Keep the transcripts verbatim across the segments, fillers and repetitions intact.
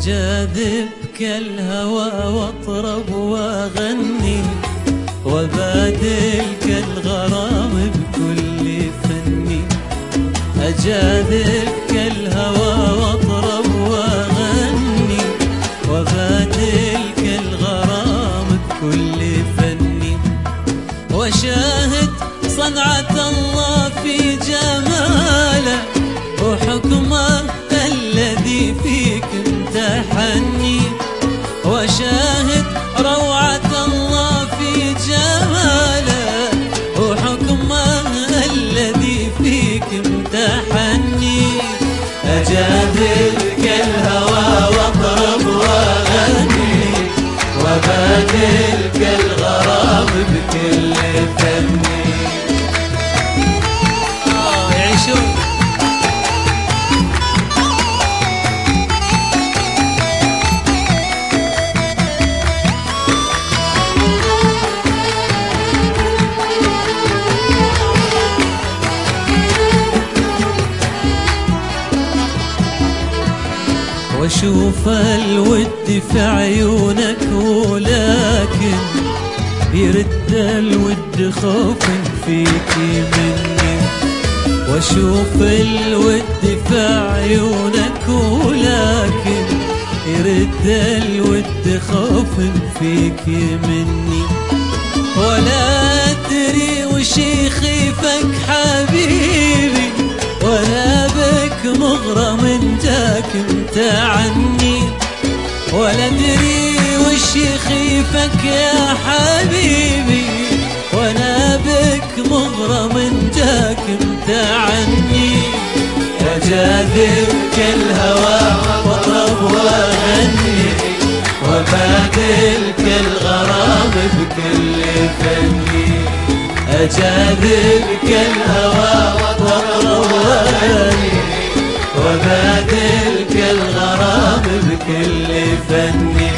أجاذبك الهوى واطرب واغني، وبادلك الغرام بكل فني. أجاذبك الهوى واطرب واغني، وبادلك الغرام بكل فني. وشاهد صنعة الله في جماله، وحكمه الذي فيك امتحني. وشاهد روعة الله في جماله، وحكمه الذي فيك امتحني. أجاذبك الهوى واطرب واغني، وبادلك الغرام بكل فني. آه يعيشون واشوف الود في عيونك، ولكن يرد الود خوف فيك مني. واشوف الود في عيونك، ولكن يرد الود خوف فيك مني. ولا أدري وش يخيفك حبيبي، ولا بك مغرم جاك امتعني. ولا أدري وش يخيفك يا حبيبي، وانا بك مغرم جاك امتعني. أجاذبك الهوى واطرب واغني، وبادلك الغرام بكل فني. أجاذبك الهوى واطرب واغني، وبادلك الغرام بكل فني.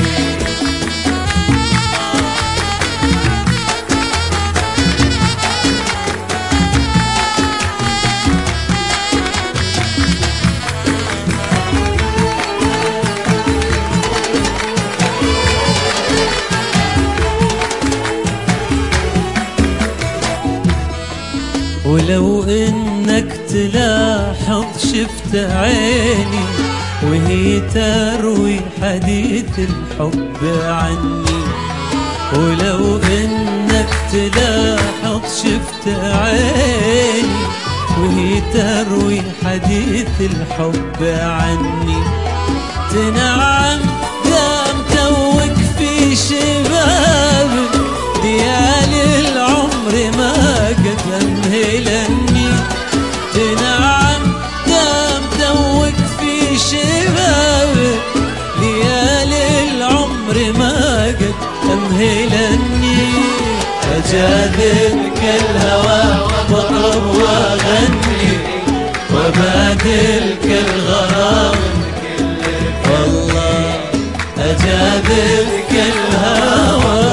ولو انك تلاحظ شفت عيني، وهي تروي حديث الحب عني. ولو انك تلاحظ شفت عيني، وهي تروي حديث الحب عني. تنعم دام توك في شبابك، ليالي العمر ما قد أمهلني. تنعم دام توك في شبابك، ليالي العمر ما قد أمهلني. أجاذبك الهوى واطرب واغني، وبادلك الغرام. والله أجاذبك الهوى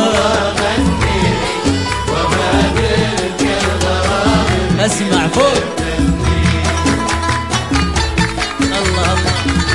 اسمع فوق. الله الله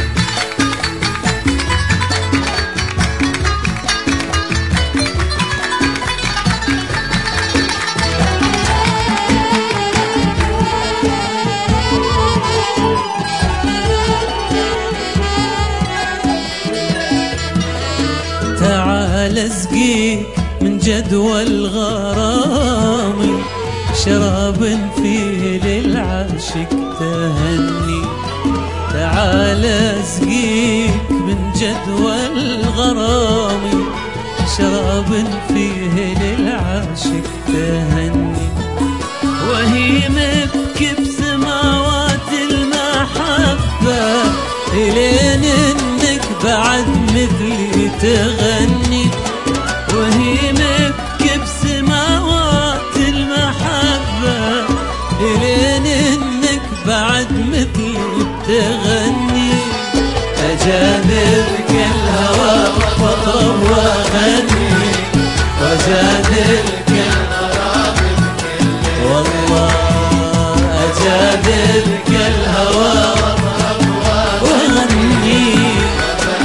تعال اسقيك من جدوى الغرام، شراب فيه للعاشق تهني. تعال اسقيك من جدوى الغرام، شراب فيه للعاشق تهني. وهي مبكي بسماوات المحبة، إلين انك بعد مثلي تغني. وهي مبكي بسماوات المحبة، إلين انك بعد مثلي تغني. أجاذبك الهوى واطرب واغني، وزادلك الغرام بكل. والله أجاذبك الهوى واطرب واغني،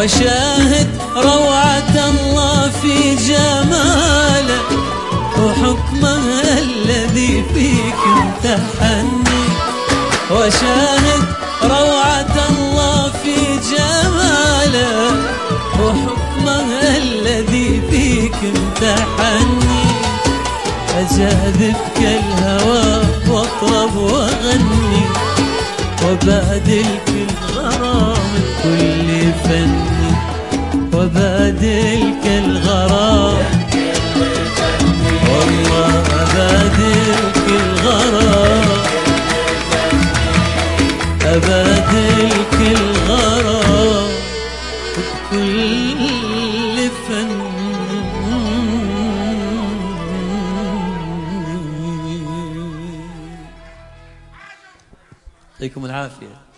وشاهد روعة الله في جماله وحكمه الذي فيك امتحني. وشاهد روعة الله في جماله وحكمه الذي فيك امتحني. أجاذبك الهوى واطرب واغني وبادلك الغرام بكل فني. وبادلك الغرام والله أبادلك الغرام أبادلك الغرام بكل فن. يعطيكم العافية.